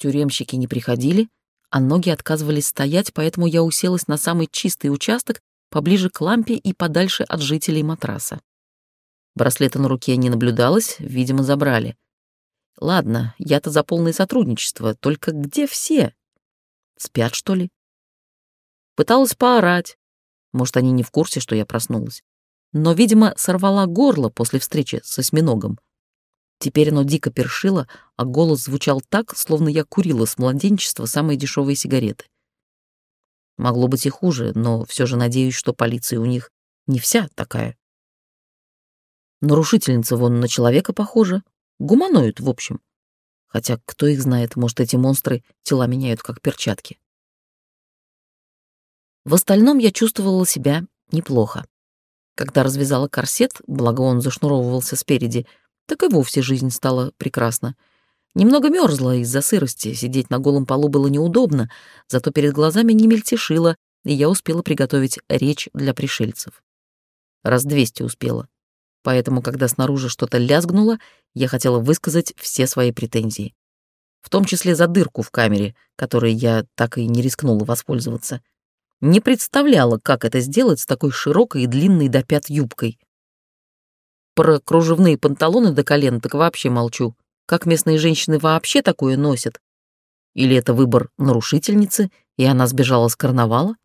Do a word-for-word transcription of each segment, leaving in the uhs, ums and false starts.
Тюремщики не приходили, а ноги отказывались стоять, поэтому я уселась на самый чистый участок, поближе к лампе и подальше от жителей матраса. Браслета на руке не наблюдалось, видимо, забрали. Ладно, я-то за полное сотрудничество, только где все? Спят, что ли? Пыталась поорать. Может, они не в курсе, что я проснулась. Но, видимо, сорвала горло после встречи с осьминогом. Теперь оно дико першило, а голос звучал так, словно я курила с младенчества самые дешевые сигареты. Могло быть и хуже, но все же надеюсь, что полиция у них не вся такая. Нарушительница вон на человека похожа. Гуманоид, в общем. Хотя, кто их знает, может, эти монстры тела меняют как перчатки. В остальном я чувствовала себя неплохо. Когда развязала корсет, благо он зашнуровывался спереди, так и вовсе жизнь стала прекрасна. Немного мерзла из-за сырости, сидеть на голом полу было неудобно, зато перед глазами не мельтешило, и я успела приготовить речь для пришельцев. Раз двести успела. Поэтому, когда снаружи что-то лязгнуло, я хотела высказать все свои претензии. В том числе за дырку в камере, которой я так и не рискнула воспользоваться. Не представляла, как это сделать с такой широкой и длинной до пят юбкой. Про кружевные панталоны до колен так вообще молчу. Как местные женщины вообще такое носят? Или это выбор нарушительницы, и она сбежала с карнавала?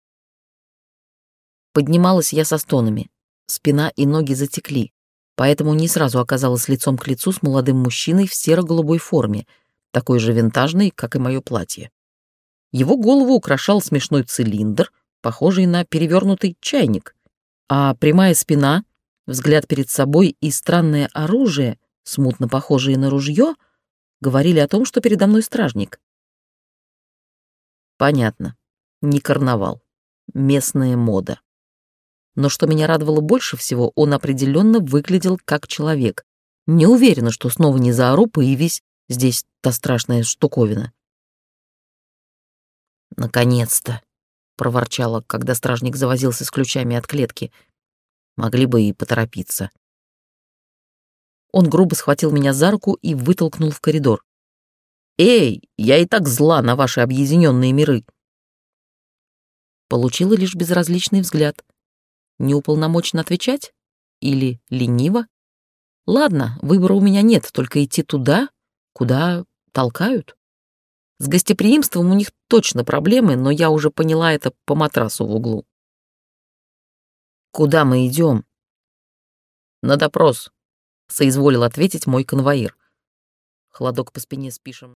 Поднималась я со стонами. Спина и ноги затекли, поэтому не сразу оказалась лицом к лицу с молодым мужчиной в серо-голубой форме, такой же винтажной, как и мое платье. Его голову украшал смешной цилиндр, похожий на перевернутый чайник, а прямая спина, взгляд перед собой и странное оружие, смутно похожее на ружье, говорили о том, что передо мной стражник. Понятно, не карнавал, местная мода. Но что меня радовало больше всего, он определенно выглядел как человек. Не уверена, что снова не заору, появись здесь та страшная штуковина. «Наконец-то!» — проворчала, когда стражник завозился с ключами от клетки. Могли бы и поторопиться. Он грубо схватил меня за руку и вытолкнул в коридор. «Эй, я и так зла на ваши объединенные миры!» Получила лишь безразличный взгляд. Не уполномочен отвечать? Или лениво? Ладно, выбора у меня нет, только идти туда, куда толкают. С гостеприимством у них точно проблемы, но я уже поняла это по матрасу в углу. «Куда мы идем?» «На допрос», — соизволил ответить мой конвоир. Холодок по спине спишем.